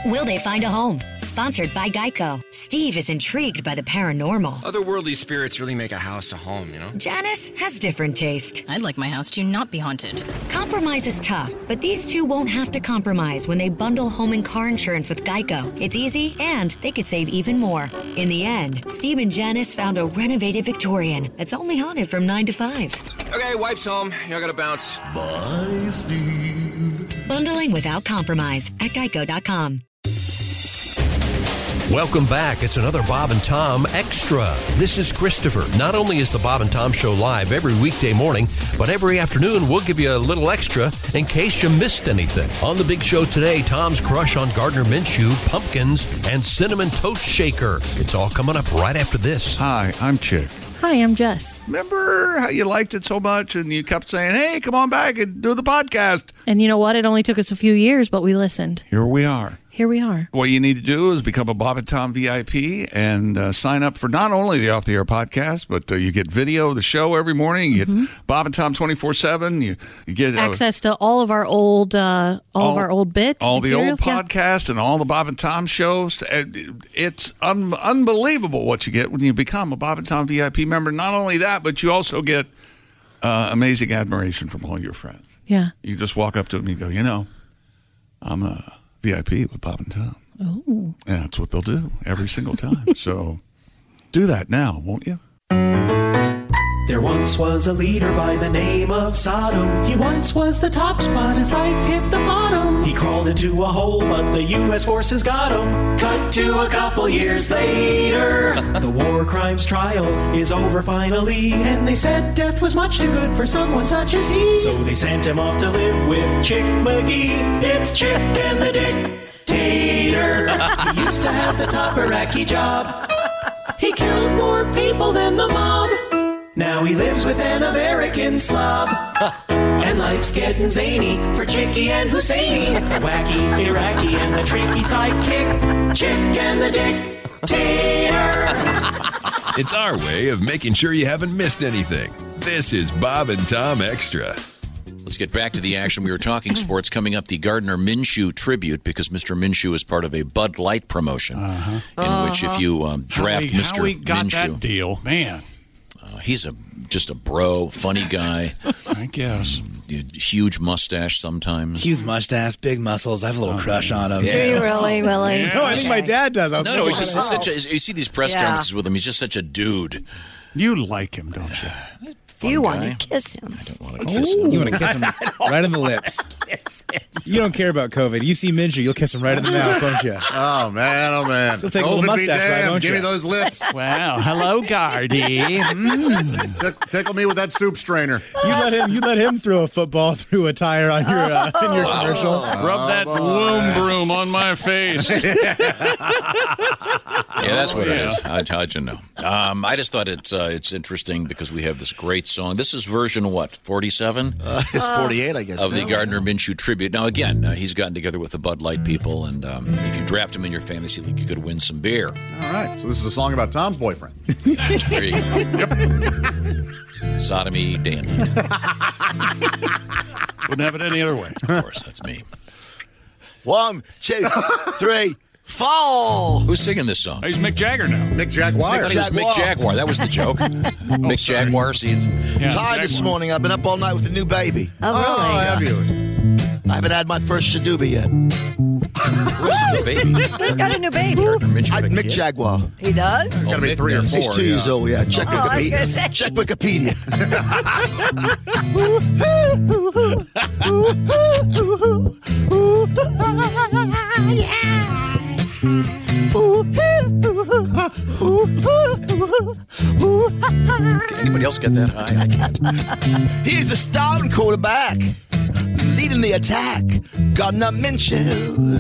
Will they find a home? Sponsored by Geico. Steve is intrigued by the paranormal. Otherworldly spirits really make a house a home, you know? Janice has different taste. I'd like my house to not be haunted. Compromise is tough, but these two won't have to compromise when they bundle home and car insurance with Geico. It's easy, and they could save even more. In the end, Steve and Janice found a renovated Victorian that's only haunted from 9 to 5. Okay, wife's home. I gotta bounce. Bye, Steve. Bundling without compromise at Geico.com. Welcome back. It's another Bob and Tom Extra. This is Christopher. Not only is the Bob and Tom Show live every weekday morning, but every afternoon we'll give you a little extra in case you missed anything. On the big show today, Tom's crush on Gardner Minshew, pumpkins, and cinnamon toast shaker. It's all coming up right after this. Hi, I'm Chick. Hi, I'm Jess. Remember how you liked it so much and you kept saying, hey, come on back and do the podcast? And you know what? It only took us a few years, but we listened. Here we are. Here we are. What you need to do is become a Bob and Tom VIP and sign up for not only the Off the Air podcast, but you get video of the show every morning. You get Bob and Tom 24/7. You get access to all of our old bits, all the old yeah. podcasts, and all the Bob and Tom shows. It's unbelievable what you get when you become a Bob and Tom VIP member. Not only that, but you also get amazing admiration from all your friends. Yeah. You just walk up to them and you go, you know, I'm a VIP with Bob and Tom. Oh. And that's what they'll do every single time. So do that now, won't you? There once was a leader by the name of Sodom. He once was the top spot, his life hit the bottom. He crawled into a hole, but the U.S. forces got him. Cut to a couple years later. The war crimes trial is over finally. And they said death was much too good for someone such as he. So they sent him off to live with Chick McGee. It's Chick and the Dictator. He used to have the top Iraqi job. He killed more people than the mob. Now he lives with an American slob. And life's getting zany for Chicky and Husseini. Wacky Iraqi and the tricky sidekick. Chick and the Dictator. It's our way of making sure you haven't missed anything. This is Bob and Tom Extra. Let's get back to the action. We were talking sports. Coming up, the Gardner Minshew tribute, because Mr. Minshew is part of a Bud Light promotion, in which if you draft Mr. Howie got Minshew, that deal, man. He's just a bro, funny guy. I guess. Huge mustache sometimes. Huge mustache, big muscles. I have a little crush on him. Do you really? Yeah. No, I think my dad does. No, he's just such a. You see these press conferences with him. He's just such a dude. You like him, don't you? You want to kiss him. I don't want to kiss him. You want to kiss him right on the lips. You don't care about COVID. You see Minshew, you'll kiss him right in the mouth, won't you? Oh, man, oh, man. You'll take a little mustache, right, won't you? Give me those lips. Wow. Hello, Gardy. Tickle me with that soup strainer. You let him throw a football through a tire on your in your commercial. Rub that womb broom on my face. Yeah, that's what it is. How'd you know? I just thought it's interesting because we have this great song. This is version what, 47? It's 48, I guess. Of the Gardner Minshew tribute. Now, again, he's gotten together with the Bud Light people, and if you draft him in your fantasy league, you could win some beer. All right. So this is a song about Tom's boyfriend. There you go. Yep. Sodomy day and night. Wouldn't have it any other way. Of course, that's me. 1, 2, 3, 4. Who's singing this song? He's Mick Jagger now. Mick Jaguar. I thought he was Mick Jaguar. That was the joke. Mick Jaguar. See, it's Tired this morning. I've been up all night with the new baby. Oh, really? Have you? I haven't had my first shadoobie yet. Where's the baby? Who's got a new baby? Mick Jaguar. He does? It's got to be 3 or 4. He's 2 years old, yeah. Check I was Wikipedia. gonna say. Check Wikipedia. Can anybody else get that high? I can't. He's the starting quarterback, leading the attack. Gardner Minshew.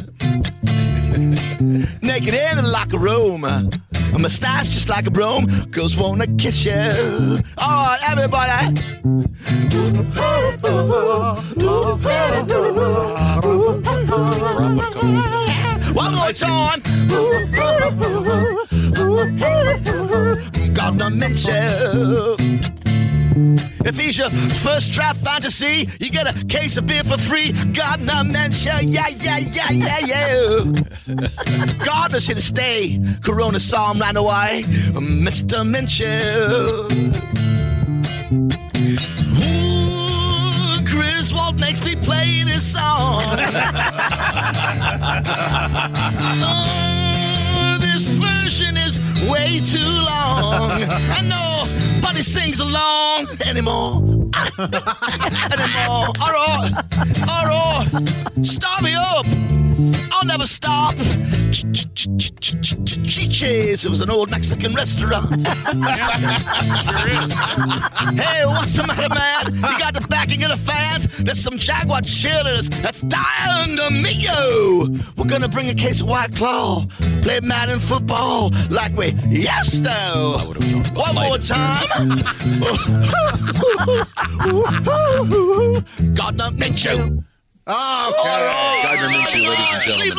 Naked in the locker room, a mustache just like a broom. Girls wanna kiss you. All right, everybody. One more time. Gardner Minshew. If he's your first draft fantasy, you get a case of beer for free. Gardner Minshew, yeah. Gardner should stay. Corona saw him right away. Mr. Minshew. Ooh, Griswold makes me play this song. Oh, this version is way too long. I know, but he sings along anymore. All right, start me up. I'll never stop. Chiches. It was an old Mexican restaurant. Hey, what's the matter, man? You got the backing of the fans? There's some Jaguar cheerleaders that's dying to meet you. We're gonna bring a case of White Claw. Play Madden football like we used to. One more time. Gardner Minshew. Okay. Gardner Minshew, ladies and gentlemen.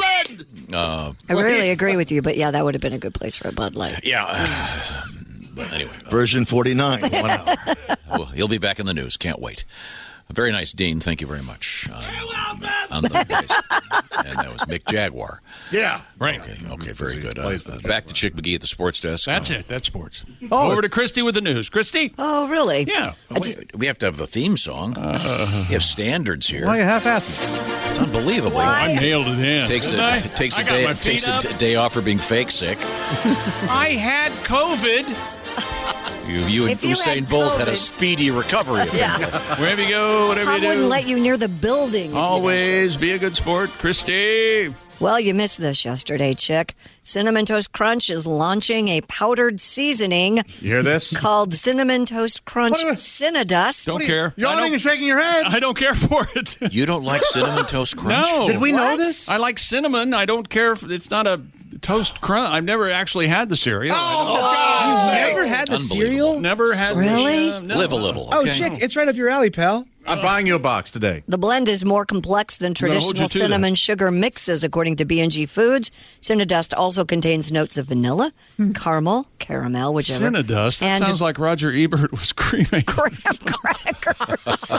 I really agree with you, but yeah, that would have been a good place for a Bud Light. Yeah. But anyway. Version 49. Well, he'll be back in the news. Can't wait. Very nice, Dean. Thank you very much. On the bass. And that was Mick Jaguar. Yeah. Right. Okay, very good. Back to Chick McGee at the sports desk. That's it. That's sports. Oh. Over to Christy with the news. Christy? Oh, really? Yeah. We have to have the theme song. We have standards here. Why are you half-assing? It's unbelievable. I nailed it in. Takes I a got day off for being fake sick. I had COVID. You and If you Usain had Bolt had a COVID. speedy recovery. Yeah. Wherever you go, whatever Tom you do. wouldn't let you near the building. if you Always be a good sport, Christy. didn't. Well, you missed this yesterday, Chick. Cinnamon Toast Crunch is launching a powdered seasoning You hear this? called Cinnamon Toast Crunch Cinnadust. Don't care. Yawning and shaking your head. I don't care for it. You don't like Cinnamon Toast Crunch? No. Did we know What? this? I like cinnamon. I don't care if it's not a toast crunch. I've never actually had the cereal. Never had the cereal? Never had Really? no. Live a little. Oh, Okay? Chick, it's right up your alley, pal. I'm buying you a box today. The blend is more complex than gonna hold traditional you to cinnamon sugar mixes, according to B&G Foods. Cinnadust also contains notes of vanilla, caramel, whichever. Cinnadust? That and sounds like Roger Ebert was cremated. graham crackers.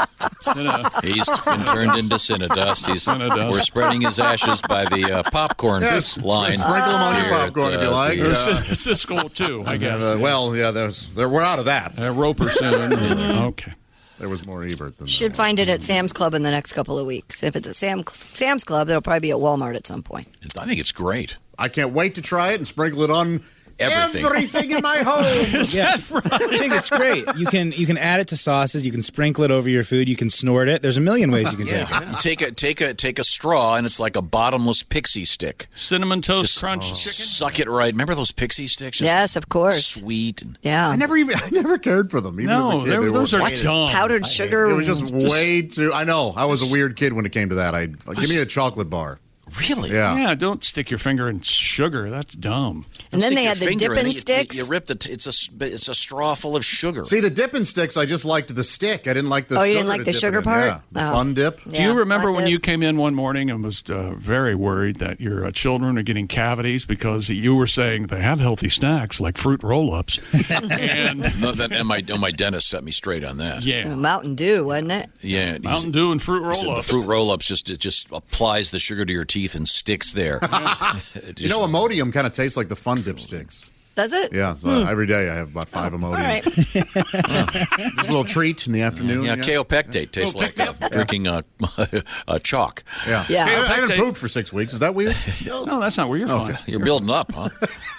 He's been turned into Cinnadust. Cinnadust. We're spreading his ashes by the popcorn Yes. line. Sprinkle them on your here at, popcorn if you like. Or Siskel, too, I guess. Well, yeah, we're out of that. Roper soon. Okay. There was more Ebert than Should that. find it at Sam's Club in the next couple of weeks. If it's at Sam's Club, it'll probably be at Walmart at some point. I think it's great. I can't wait to try it and sprinkle it on everything in my home. Yeah. Chick, it's great. You can add it to sauces. You can sprinkle it over your food. You can snort it. There's a million ways you can take it. Take a straw, and it's like a bottomless pixie stick. Cinnamon Toast Just Crunch chicken? Suck it right. Remember those pixie sticks? Just Yes, of course. Sweet. And Yeah. I never cared for them. Even No, as a kid, those were are weird. dumb. Powdered sugar. It was just way too. I know. I was a weird kid when it came to that. Give me a chocolate bar. Really? Yeah. Yeah, don't stick your finger in sugar. That's dumb. And then Stick they your had the finger in dipping it, sticks. You rip it's a straw full of sugar. See, the dipping sticks, I just liked the stick. I didn't like the Oh, sugar. you didn't like to the dip sugar it in. part? Yeah. The Oh. fun dip. Do you remember fun when dip. you came in one morning and was very worried that your children are getting cavities because you were saying they have healthy snacks like fruit roll-ups? And No, my dentist set me straight on that. yeah, Mountain Dew, wasn't it? Yeah, Mountain Dew and fruit he said roll-ups. the fruit roll-ups just applies the sugar to your teeth and sticks there. You know, Imodium kind of tastes like the fun dip sticks. Does it? Yeah, so every day I have about 5 Imodium. All right. Just a little treat in the afternoon. Yeah, kaopectate tastes like drinking chalk. Yeah. Yeah. I haven't pooped for 6 weeks. Is that weird? No, that's not where you're from. You're building up, huh?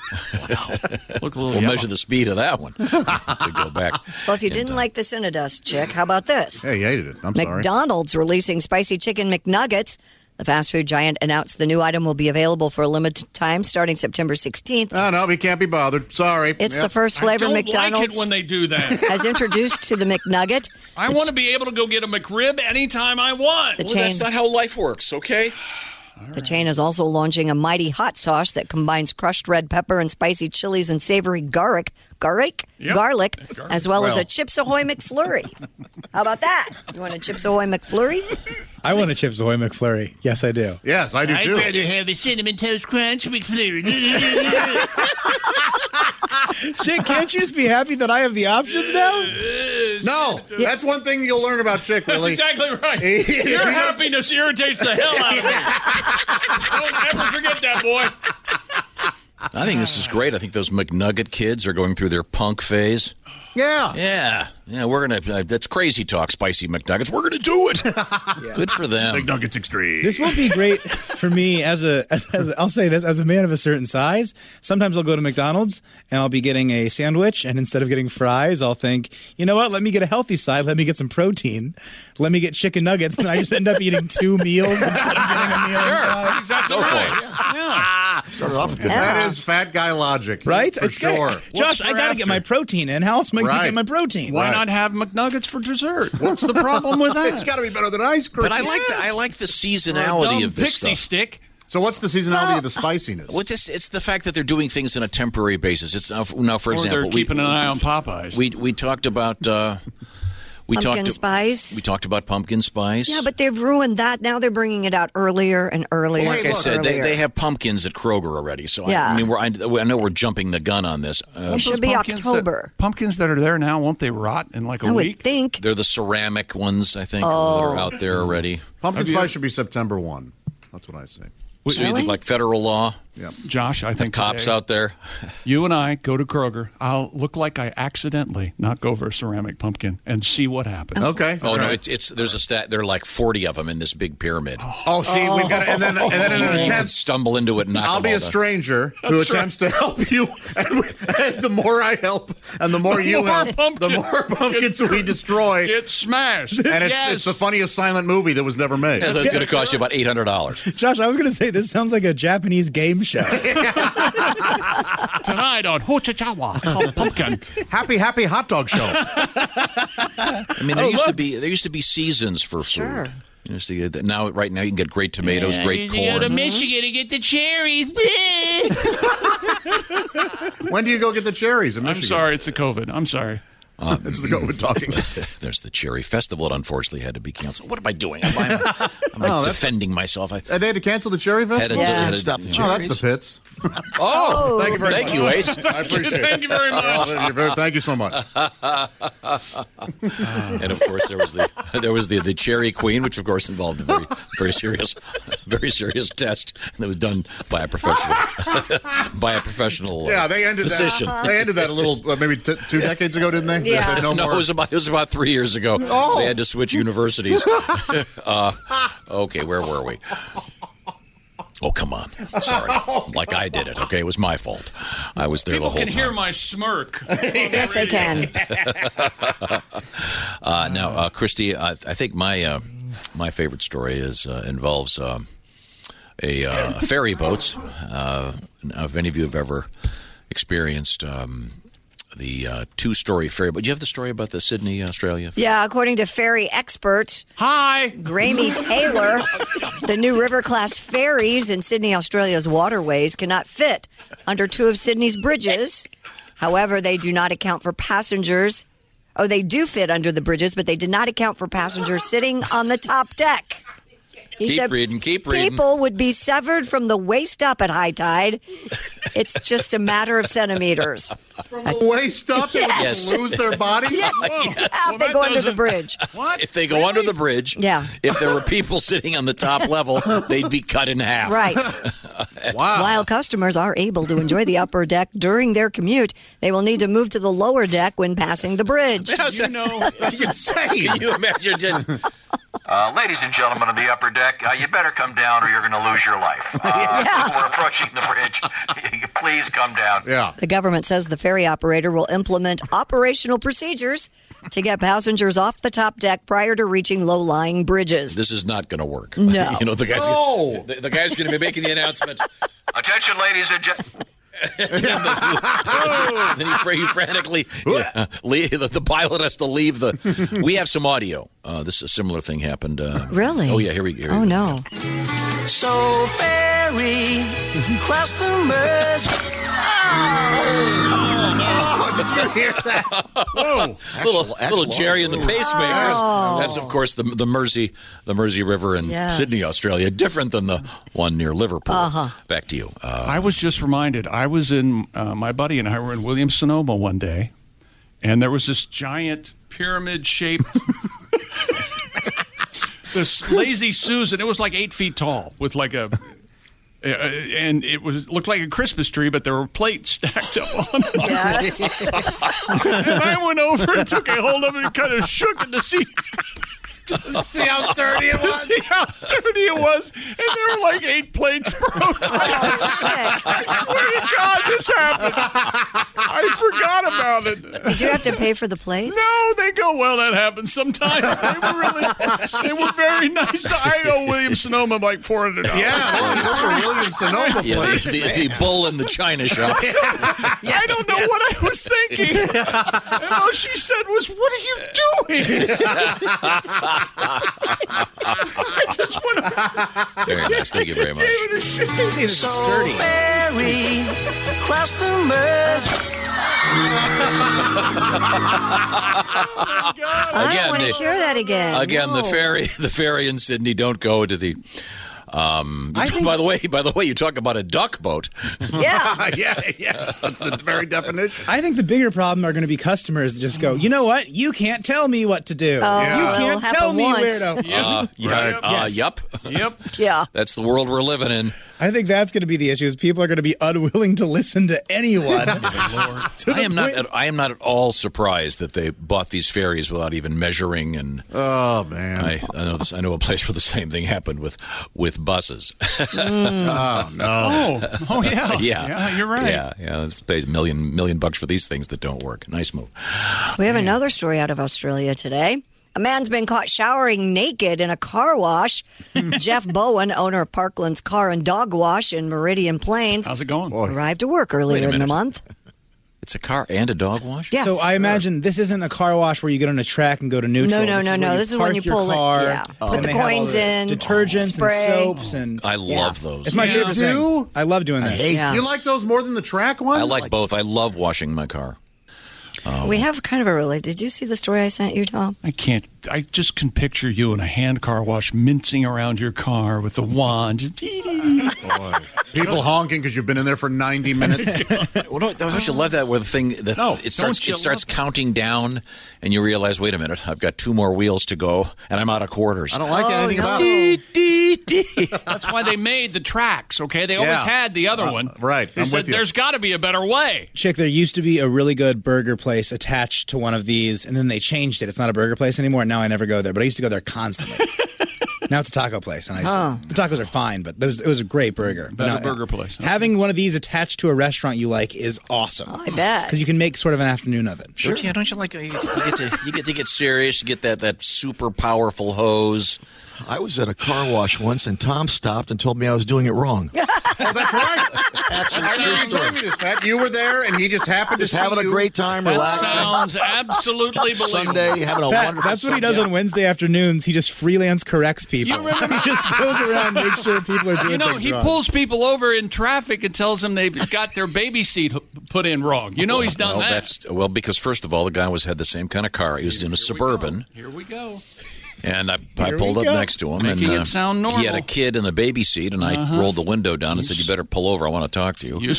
Look a little We'll yellow. measure the speed of that one to go back. Well, if you didn't like the Cinnadust, Chick, how about this? Hey, you hated it. I'm sorry. McDonald's releasing spicy chicken McNuggets. The fast food giant announced the new item will be available for a limited time starting September 16th. Oh, no, we can't be bothered. Sorry. It's Yep. the first flavor I don't McDonald's like it when they do that. has introduced to the McNugget. I want to be able to go get a McRib anytime I want. The Well, chain, that's not how life works, okay? the chain is also launching a mighty hot sauce that combines crushed red pepper and spicy chilies and savory garlic, as well as a Chips Ahoy McFlurry. How about that? You want a Chips Ahoy McFlurry? I want a Chips Ahoy McFlurry. Yes, I do. Yes, I do too. have a Cinnamon Toast Crunch McFlurry. Shit, can't you just be happy that I have the options now? No, that's one thing you'll learn about Chick, That's Willie. exactly right. Your happiness irritates the hell out of me. Don't ever forget that, boy. I think this is great. I think those McNugget kids are going through their punk phase. Yeah. Yeah, we're going to, that's crazy talk, spicy McNuggets. We're going to do it. Good for them. McNuggets Extreme. This will be great for me as I'll say this, as a man of a certain size. Sometimes I'll go to McDonald's and I'll be getting a sandwich, and instead of getting fries, I'll think, you know what, let me get a healthy side, let me get some protein, let me get chicken nuggets, and I just end up eating 2 meals instead of getting a meal. Sure, exactly. Go for it. Yeah. Started off with that is fat guy logic. Right? For sure. Josh, I got to get my protein in. How else am I going to get my protein? Why not have McNuggets for dessert? What's the problem with that? It's got to be better than ice cream. But I like the seasonality of this pixie stuff. stick. So what's the seasonality of the spiciness? Well, it's the fact that they're doing things on a temporary basis. It's now, for example, they're keeping an eye on Popeyes. We talked about pumpkin spice. We talked about pumpkin spice. Yeah, but they've ruined that. Now they're bringing it out earlier and earlier. Well, like I said, they have pumpkins at Kroger already. So Yeah. I know we're jumping the gun on this. It should be October. Pumpkins that are there now, won't they rot in like a I would week? think. They're the ceramic ones, I think, that are out there already. Pumpkin spice should be September 1. That's what I say. So you think like federal law? Yeah. Josh, I think cops today, out there. You and I go to Kroger. I'll look like I accidentally knock over a ceramic pumpkin and see what happens. Okay. Oh no, it's there's a stat. There are like 40 of them in this big pyramid. Oh, see, we've got, and then in an You attempt, stumble into it. And knock I'll them be all a down. stranger who attempts to help you, and the more I help, and the more you help, the more pumpkins we destroy. It's smashed. And it's the funniest silent movie that was never made. Yeah, that's going to cost you about $800. Josh, I was going to say this sounds like a Japanese game show. Tonight on Hochichawa called Pumpkin. Happy hot dog show. I mean, there used to be seasons for food. Right now you can get great tomatoes, great corn. You go to Michigan to get the cherries. When do you go get the cherries in I'm Michigan? sorry, it's the COVID. I'm sorry. It's the COVID talking. There's the Cherry Festival. It unfortunately had to be canceled. What am I doing? I'm defending myself. They had to cancel the Cherry Festival? Stop the Oh, that's the pits. Oh, thank you very thank much. you, Ace. I appreciate it. Thank you very much. Thank you so much. And of course, there was the Cherry Queen, which of course involved a very serious test that was done by a professional. Yeah, they ended physician. that. They ended that a little maybe 2 decades ago, didn't they? Yeah. They said No, more. it was about 3 years ago. Oh. They had to switch universities. Okay, where were we? Oh, come on. Sorry. Like I did it, okay? It was my fault. I was there People the whole time. can hear my smirk. Yes, they can. Now, Christy, I think my favorite story involves ferry boats. If any of you have ever experienced the 2-story ferry boat. Do you have the story about the Sydney, Australia? Yeah, according to ferry expert Graeme Taylor, the new river-class ferries in Sydney, Australia's waterways cannot fit under 2 of Sydney's bridges. However, they do not account for passengers. Oh, they do fit under the bridges, but they did not account for passengers sitting on the top deck. He said keep reading. People would be severed from the waist up at high tide. It's just a matter of centimeters. From the waist up, they would lose their body? Yeah, if they go under the bridge. What? If they go under the bridge, if there were people sitting on the top level, they'd be cut in half. Right. Wow. While customers are able to enjoy the upper deck during their commute, they will need to move to the lower deck when passing the bridge. That's insane. Can you imagine? Ladies and gentlemen of the upper deck, you better come down or you're going to lose your life. We're approaching the bridge. Please come down. Yeah. The government says the ferry operator will implement operational procedures to get passengers off the top deck prior to reaching low-lying bridges. This is not going to work. No. You know, the guy's going to be making the announcement. Attention, ladies and gentlemen. Then he frantically, the pilot has to leave the. We have some audio. A similar thing happened. Really? Oh, yeah, here we go. Oh, no. So ferry, cross the Mersey. Oh, did you hear that? Whoa. Little Jerry and the Pacemakers. Oh. That's, of course, the Mersey River in Sydney, Australia. Different than the one near Liverpool. Back to you. I was just reminded. I was in, my buddy and I were in Williams-Sonoma one day, and there was this giant pyramid-shaped. This Lazy Susan. It was like 8 feet tall with like a. And it looked like a Christmas tree, but there were plates stacked up on it. Yes. And I went over and took a hold of it and kind of shook it to see how sturdy it was. See how sturdy it was. And there were like 8 plates broken. I swear to God, this happened. I forgot about it. Did you have to pay for the plates? No, they go, well, that happens sometimes. They were very nice. I owe Williams Sonoma like $400. Yeah, those are Williams Sonoma plates. The bull in the china shop. I don't know what I was thinking. And all she said was, "What are you doing?" I just want to. Very nice. Thank you very much. Gave it a shake. See, this is sturdy. Ferry, cross the Meuse. I want to hear that again. Again, No. the ferry in Sydney. Don't go to the. By the way, you talk about a duck boat. Yeah. Yes. That's the very definition. I think the bigger problem are going to be customers that just go, you know what? You can't tell me what to do. Oh, You it'll can't tell happen me once. where to. Yup. Yeah. That's the world we're living in. I think that's going to be the issue. Is people are going to be unwilling to listen to anyone. I am not at all surprised that they bought these ferries without even measuring. And oh man, I know a place where the same thing happened with buses. Oh no. Oh yeah. Yeah, You're right. Yeah. Let's pay $1 million for these things that don't work. Nice move. We have another story out of Australia today. A man's been caught showering naked in a car wash. Jeff Bowen, owner of Parkland's Car and Dog Wash in Meridian Plains, How's it going? arrived to work earlier in the month. It's a car and a dog wash? Yes. So I imagine this isn't a car wash where you get on a track and go to neutral. No. This This is when you pull it. car, Yeah. Put and the they have all coins in. detergents spray. and soaps and. I love those. It's my favorite thing. I love doing that. Yeah. You like those more than the track ones? I like both. I love washing my car. We have kind of a relate. Did you see the story I sent you, Tom? I can't. I just can picture you in a hand car wash, mincing around your car with a wand. Boy. People honking because you've been in there for 90 minutes. Well, don't you love that? Where the thing it starts counting down, and you realize, wait a minute, I've got 2 more wheels to go, and I'm out of quarters. I don't like anything about it. That's why they made the tracks. Okay, they always had the other one. Right. They I'm said with you. there's got to be a better way. Chick, there used to be a really good burger place attached to one of these, and then they changed it. It's not a burger place anymore. Now I never go there, but I used to go there constantly. Now it's a taco place, and the tacos are fine, but it was a great burger. Better burger place. Okay. Having one of these attached to a restaurant you like is awesome. I bet. Because you can make sort of an afternoon of it. Sure. Don't you like you get to get serious? You get that super powerful hose. I was at a car wash once, and Tom stopped and told me I was doing it wrong. Oh, that's right. I remember this, Pat. You were there, and he just happened to see having you. a great time, That relaxing. sounds absolutely believable. Sunday, having a Pat, wonderful that's what he Sunday. does on Wednesday afternoons. He just freelance corrects people. You remember- He just goes around and makes sure people are doing things he wrong. pulls people over in traffic and tells them they've got their baby seat put in wrong. You know he's done that. Because first of all, the guy had the same kind of car. He was in a Suburban. Here we go. And I pulled up next to him, Making and it sound normal. he had a kid in the baby seat, and I rolled the window down and said, "You better pull over. I want to talk to you."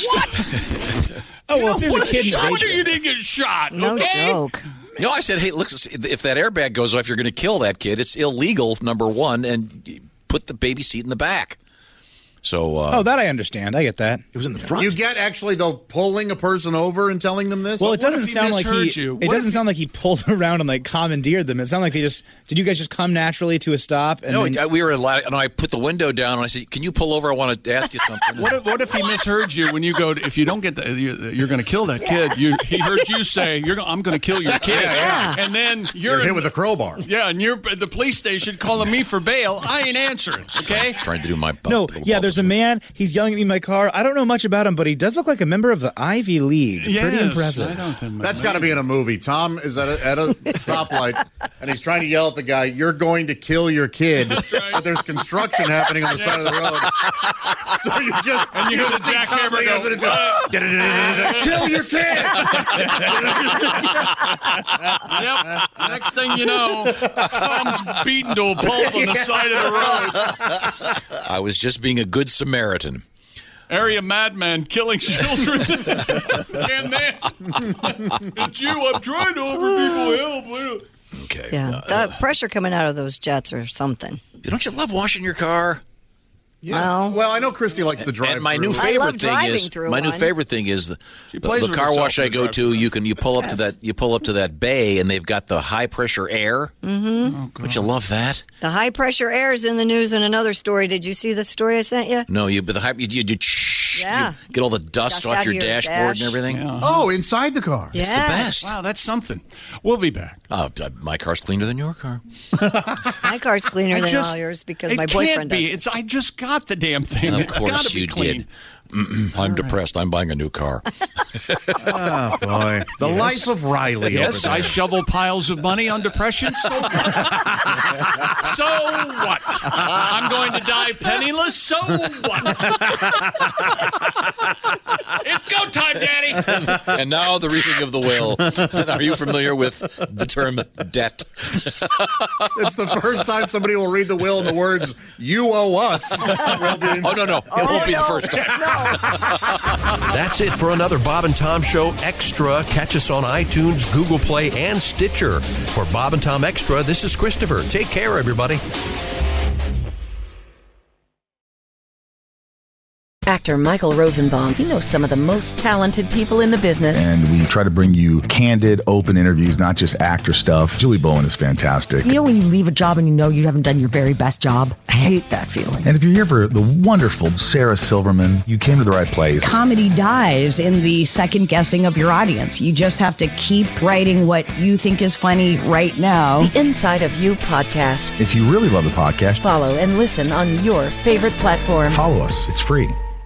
Oh, well, if there's a kid in the No wonder baby. you didn't get shot. No okay? joke. No, I said, "Hey, look, if that airbag goes off, you're going to kill that kid. It's illegal, number one, and put the baby seat in the back." So, that I understand. I get that. It was in the front. You get actually though pulling a person over and telling them this. Well, it doesn't if he sound like misheard he. you? It What doesn't if sound like he pulled around and like commandeered them. It sounded like they just. Did you guys just come naturally to a stop? And no, then, we were and I put the window down, and I said, "Can you pull over? I want to ask you something." What if he misheard you when you go? If you don't get you're going to kill that kid. He heard you say, I'm going to kill your kid. Yeah. And then you're hit with a crowbar. Yeah, and you're at the police station calling me for bail. I ain't answering. Okay. Trying to do my no, yeah. There's a man. He's yelling at me in my car. I don't know much about him, but he does look like a member of the Ivy League. Pretty impressive. That's got to be in a movie. Tom is at a stoplight, and he's trying to yell at the guy, "You're going to kill your kid," but there's construction happening on the side of the road. So you just and you hear the jackhammer go, "Kill your kid!" Yep. Next thing you know, Tom's beaten to a pulp on the side of the road. I was just being a good Samaritan. area madman killing children. And then it's you. I'm trying to offer people help. Okay. Yeah, the pressure coming out of those jets or something. Don't you love washing your car? Yeah. Well, I know Christy likes to drive. And my through. new favorite thing is the car wash I go to. You pull up to that bay, and they've got the high pressure air. Mm-hmm. Don't you love that? The high pressure air is in the news in another story. Did you see the story I sent you? No, but you get all the dust off your dashboard and everything. Yeah. Oh, inside the car. It's the best. Wow, that's something. We'll be back. My car's cleaner than your car. My car's cleaner than all yours because my boyfriend does. It's I just got the damn thing. Of It's gotta course be you clean. did. I'm depressed. I'm buying a new car. Oh, boy. The life of Riley. Yes, over there. I shovel piles of money on depression. So what? So what? I'm going to die penniless. So what? It's go time, Daddy. And now the reading of the will. And are you familiar with the term debt? It's the first time somebody will read the will in the words, "You owe us." Oh, no. It won't be the first time. That's it for another Bob and Tom Show Extra. Catch us on iTunes, Google Play, and Stitcher. For Bob and Tom Extra, this is Christopher. Take care, everybody. Actor Michael Rosenbaum. He knows some of the most talented people in the business. And we try to bring you candid, open interviews, not just actor stuff. Julie Bowen is fantastic. You know when you leave a job and you know you haven't done your very best job? I hate that feeling. And if you're here for the wonderful Sarah Silverman, you came to the right place. Comedy dies in the second guessing of your audience. You just have to keep writing what you think is funny right now. The Inside of You podcast. If you really love the podcast, follow and listen on your favorite platform. Follow us. It's free.